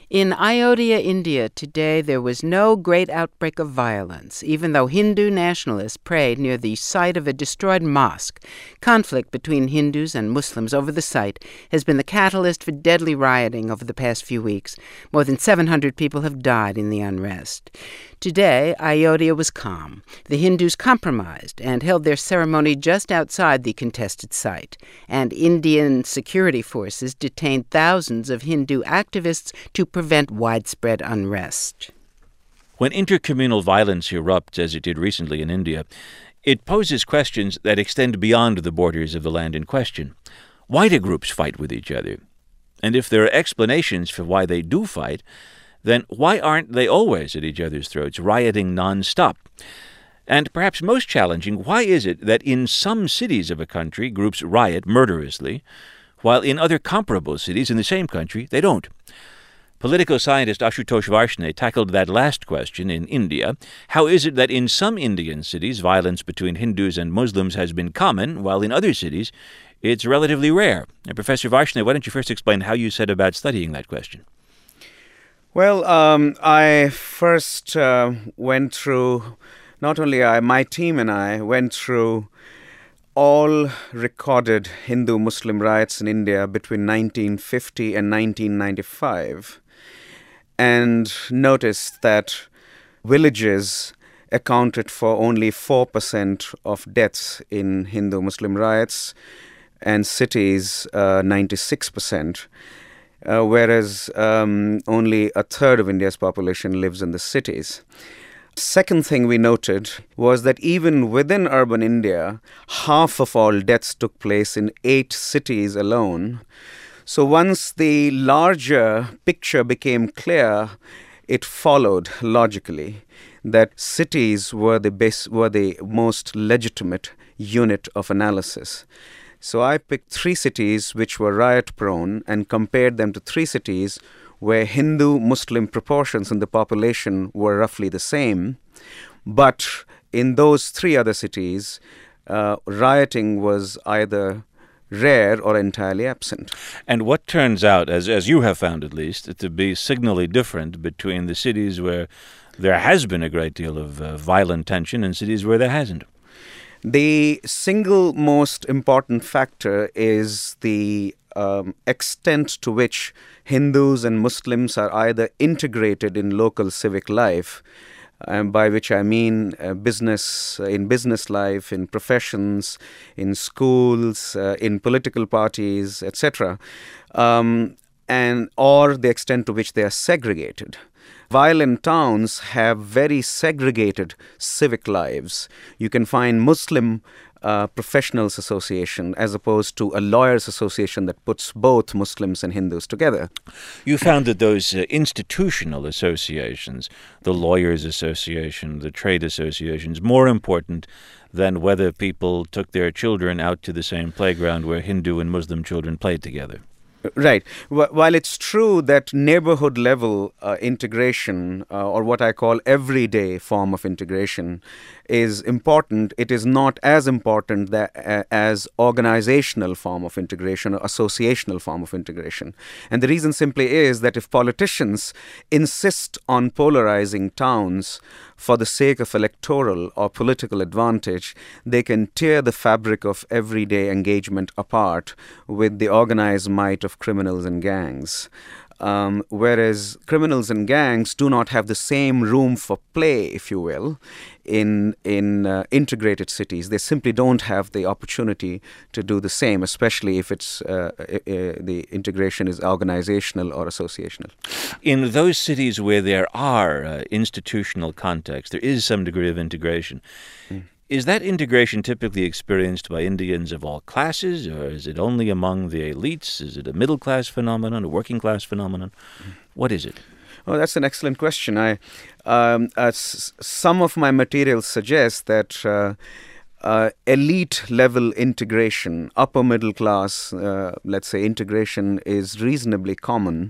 In Ayodhya, India, today there was no great outbreak of violence, even though Hindu nationalists prayed near the site of a destroyed mosque. Conflict between Hindus and Muslims over the site has been the catalyst for deadly rioting over the past few weeks. More than 700 people have died in the unrest. Today, Ayodhya was calm. The Hindus compromised and held their ceremony just outside the contested site. And Indian security forces detained thousands of Hindu activists to prevent widespread unrest. When intercommunal violence erupts, as it did recently in India, it poses questions that extend beyond the borders of the land in question. Why do groups fight with each other? And if there are explanations for why they do fight, then why aren't they always at each other's throats, rioting nonstop? And perhaps most challenging, why is it that in some cities of a country groups riot murderously, while in other comparable cities in the same country they don't? Political scientist Ashutosh Varshney tackled that last question in India. How is it that in some Indian cities violence between Hindus and Muslims has been common, while in other cities it's relatively rare? And Professor Varshney, why don't you first explain how you set about studying that question? Well, I first went through, not only my team and I went through all recorded Hindu-Muslim riots in India between 1950 and 1995, and noticed that villages accounted for only 4% of deaths in Hindu-Muslim riots, and cities 96%. Whereas only a third of India's population lives in the cities. Second thing we noted was that even within urban India, half of all deaths took place in 8 cities alone. So once the larger picture became clear, it followed logically that cities were the most legitimate unit of analysis. So I picked 3 cities which were riot-prone and compared them to 3 cities where Hindu-Muslim proportions in the population were roughly the same. But in those 3 other cities, rioting was either rare or entirely absent. And what turns out, as you have found at least, to be signally different between the cities where there has been a great deal of violent tension and cities where there hasn't? The single most important factor is the extent to which Hindus and Muslims are either integrated in local civic life, by which I mean business life, in professions, in schools, in political parties, etc., and or the extent to which they are segregated. Violent towns have very segregated civic lives. You can find Muslim professionals association as opposed to a lawyers association that puts both Muslims and Hindus together. You found that those institutional associations, the lawyers association, the trade associations, more important than whether people took their children out to the same playground where Hindu and Muslim children played together. Right. While it's true that neighborhood-level integration, or what I call everyday form of integration, is important, it is not as important as organizational form of integration or associational form of integration. And the reason simply is that if politicians insist on polarizing towns for the sake of electoral or political advantage, they can tear the fabric of everyday engagement apart with the organized might of criminals and gangs. Whereas criminals and gangs do not have the same room for play, if you will, in integrated cities. They simply don't have the opportunity to do the same, especially if it's the integration is organizational or associational. In those cities where there are institutional contexts, there is some degree of integration. Is that integration typically experienced by Indians of all classes, or is it only among the elites? Is it a middle-class phenomenon, a working-class phenomenon? What is it? Oh, that's an excellent question. Some of my materials suggest that elite-level integration, upper middle class, let's say, integration is reasonably common.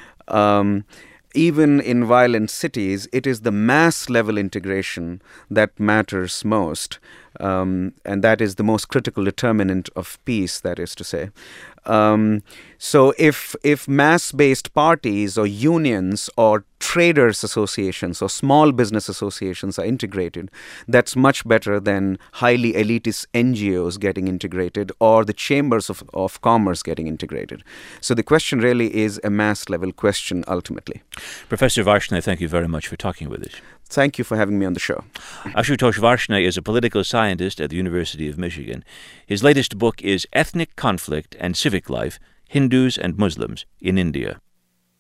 Even in violent cities, it is the mass-level integration that matters most, and that is the most critical determinant of peace, that is to say. So if mass-based parties or unions or traders associations or small business associations are integrated, that's much better than highly elitist NGOs getting integrated or the chambers of commerce getting integrated. So the question really is a mass-level question ultimately. Professor Varshney, thank you very much for talking with us. Thank you for having me on the show. Ashutosh Varshney is a political scientist at the University of Michigan. His latest book is Ethnic Conflict and Civic Life, Hindus and Muslims in India.